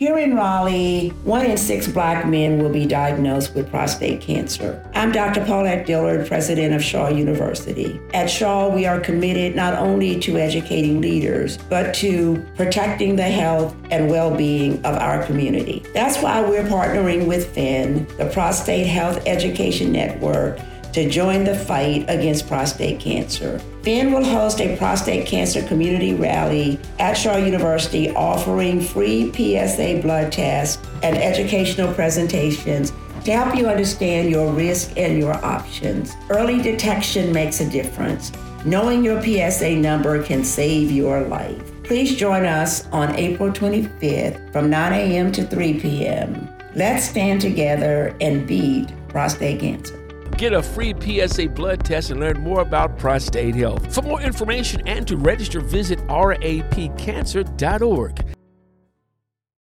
Here in Raleigh, 1 in 6 Black men will be diagnosed with prostate cancer. I'm Dr. Paulette Dillard, president of Shaw University. At Shaw, we are committed not only to educating leaders, but to protecting the health and well-being of our community. That's why we're partnering with FIN, the Prostate Health Education Network, to join the fight against prostate cancer. FIN will host a prostate cancer community rally at Shaw University offering free PSA blood tests and educational presentations to help you understand your risk and your options. Early detection makes a difference. Knowing your PSA number can save your life. Please join us on April 25th from 9 a.m. to 3 p.m. Let's stand together and beat prostate cancer. Get a free PSA blood test and learn more about prostate health. For more information and to register, visit rapcancer.org.